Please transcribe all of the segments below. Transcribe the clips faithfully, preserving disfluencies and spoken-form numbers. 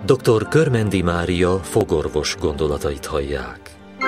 doktor Körmendi Mária fogorvos gondolatait hallják.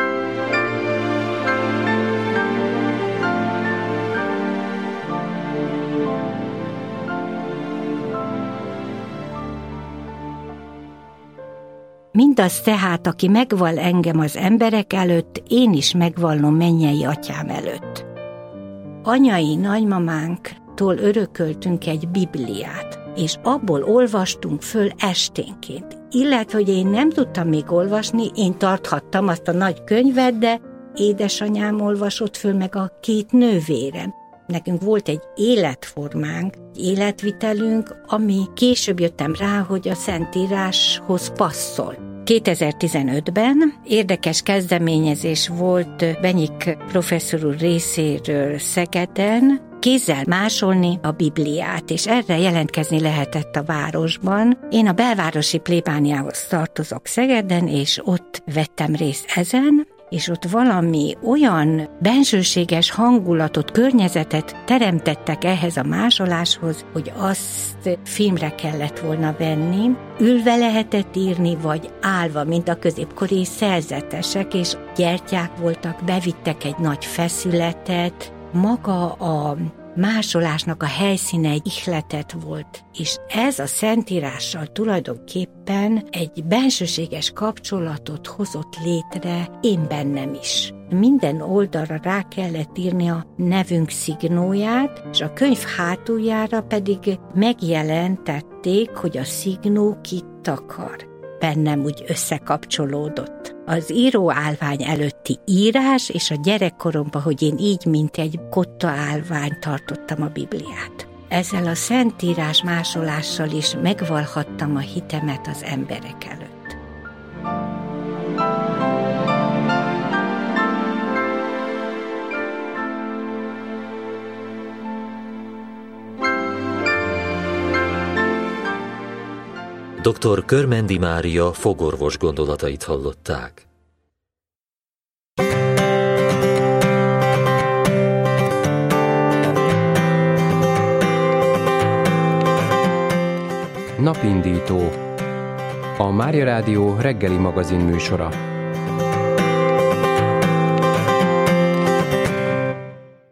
Mindaz tehát, aki megvall engem az emberek előtt, én is megvallom mennyei atyám előtt. Anyai nagymamánktól örököltünk egy Bibliát, és abból olvastunk föl esténként. Illetve, hogy én nem tudtam még olvasni, én tarthattam azt a nagy könyvet, de édesanyám olvasott föl, meg a két nővérem. Nekünk volt egy életformánk, egy életvitelünk, ami később jöttem rá, hogy a Szentíráshoz passzol. kétezer-tizenötben érdekes kezdeményezés volt Benyik professzor úr részéről Szegeden, kézzel másolni a Bibliát, és erre jelentkezni lehetett a városban. Én a belvárosi plébániához tartozok Szegeden, és ott vettem részt ezen, és ott valami olyan bensőséges hangulatot, környezetet teremtettek ehhez a másoláshoz, hogy azt filmre kellett volna venni. Ülve lehetett írni, vagy állva, mint a középkori szerzetesek, és gyertyák voltak, bevittek egy nagy feszületet, maga a másolásnak a helyszíne egy ihletet volt, és ez a Szentírással tulajdonképpen egy bensőséges kapcsolatot hozott létre én bennem is. Minden oldalra rá kellett írni a nevünk szignóját, és a könyv hátuljára pedig megjelentették, hogy a szignó kit takar. Bennem úgy összekapcsolódott az íróállvány előtti írás, és a gyerekkoromban, hogy én így, mint egy kotta állvány tartottam a Bibliát. Ezzel a Szentírás másolással is megvallhattam a hitemet az emberek előtt. doktor Körmendi Mária fogorvos gondolatait hallották. Napindító. A Mária Rádió reggeli magazin műsora.